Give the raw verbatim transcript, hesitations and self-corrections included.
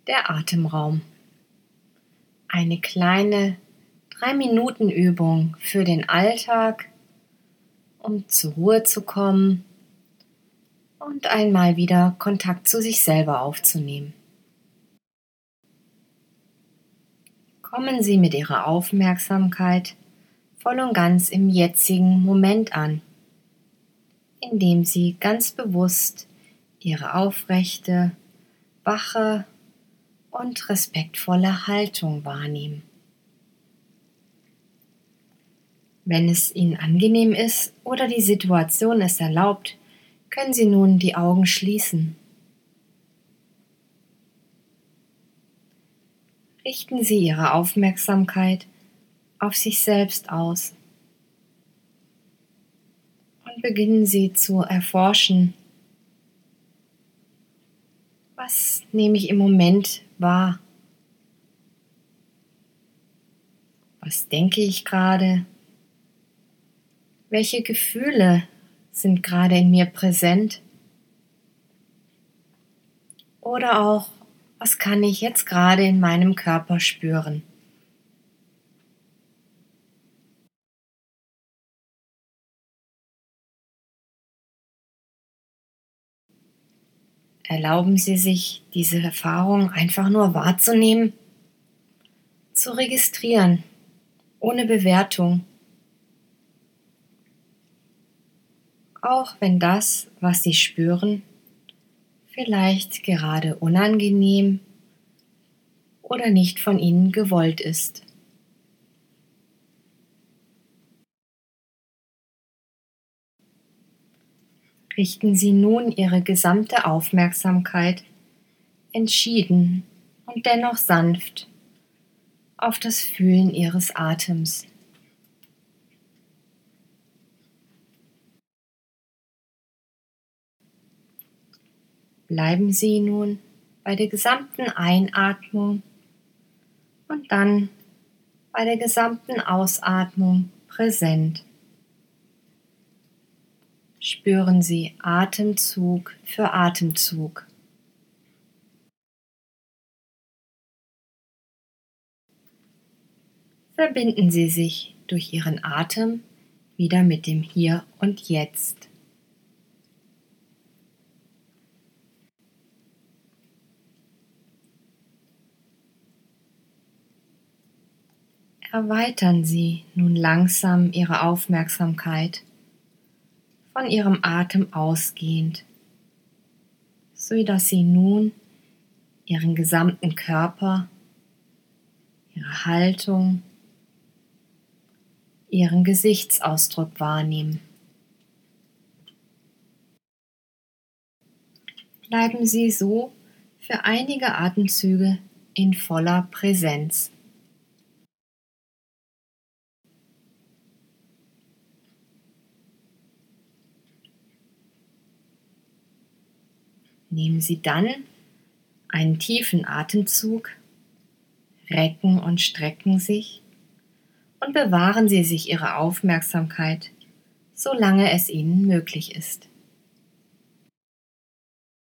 Der Atemraum. Eine kleine drei Minuten Übung für den Alltag, um zur Ruhe zu kommen und einmal wieder Kontakt zu sich selber aufzunehmen. Kommen Sie mit Ihrer Aufmerksamkeit voll und ganz im jetzigen Moment an, indem Sie ganz bewusst Ihre aufrechte, wache und respektvolle Haltung wahrnehmen. Wenn es Ihnen angenehm ist oder die Situation es erlaubt, können Sie nun die Augen schließen. Richten Sie Ihre Aufmerksamkeit auf sich selbst aus und beginnen Sie zu erforschen, was nehme ich im Moment wahr? Was denke ich gerade? Welche Gefühle sind gerade in mir präsent? Oder auch, was kann ich jetzt gerade in meinem Körper spüren? Erlauben Sie sich, diese Erfahrung einfach nur wahrzunehmen, zu registrieren, ohne Bewertung. Auch wenn das, was Sie spüren, vielleicht gerade unangenehm oder nicht von Ihnen gewollt ist. Richten Sie nun Ihre gesamte Aufmerksamkeit entschieden und dennoch sanft auf das Fühlen Ihres Atems. Bleiben Sie nun bei der gesamten Einatmung und dann bei der gesamten Ausatmung präsent. Spüren Sie Atemzug für Atemzug. Verbinden Sie sich durch Ihren Atem wieder mit dem Hier und Jetzt. Erweitern Sie nun langsam Ihre Aufmerksamkeit von Ihrem Atem ausgehend, so dass Sie nun Ihren gesamten Körper, Ihre Haltung, Ihren Gesichtsausdruck wahrnehmen. Bleiben Sie so für einige Atemzüge in voller Präsenz. Nehmen Sie dann einen tiefen Atemzug, recken und strecken sich und bewahren Sie sich Ihre Aufmerksamkeit, solange es Ihnen möglich ist.